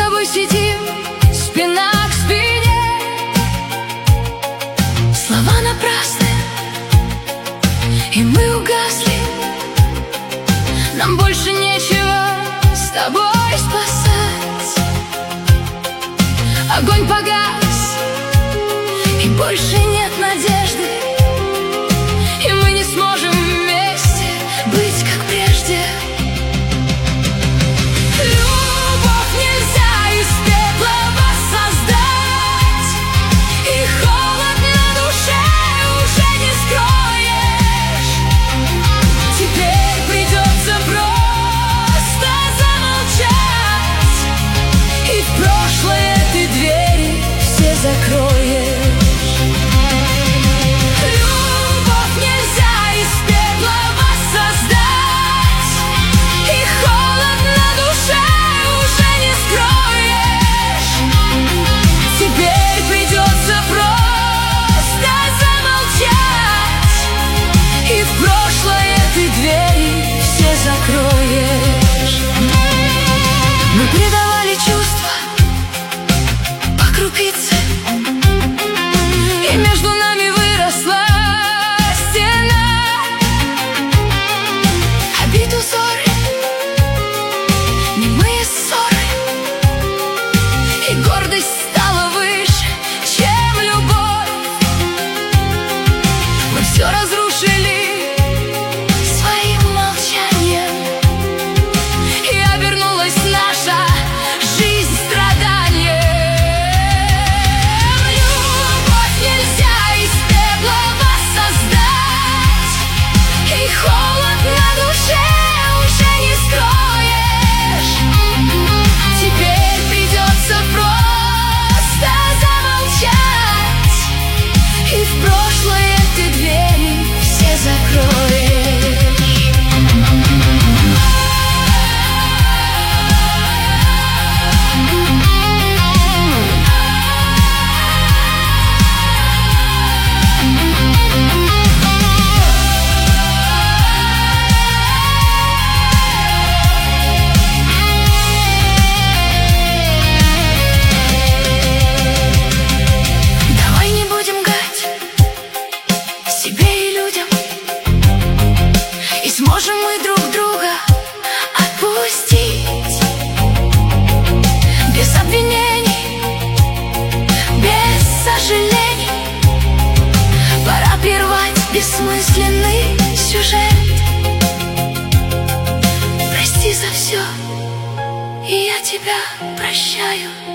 тобой сидим спина к спине. Слова напрасны, и мы угасли. Нам больше нечего с тобой спасать. Огонь погас, и больше нет надежды, и мы не сможем вместе быть, как прежде. Любовь нельзя из пепла воссоздать, и холод на душе уже не скроешь. Теперь придется просто замолчать, и в прошлое ты двери все закроешь. Мы предавали чувства по крупице, и между нами выросла стена. Обид, узоры, немые ссоры, и гордость стала выше, чем любовь. Мы все разрушили своим молчанием, и обернулась наша жизнь страданием. Любовь нельзя из пепла воссоздать, и холод на душе уже не скроешь. Теперь придется просто замолчать, и в прошлое ты двери все закроешь. Давай не будем гать себе и людям, и сможем мы друг друга отпустить. Без обвинений, без сожалений. Пора прервать бессмысленный сюжет. Прости за все, и я тебя прощаю.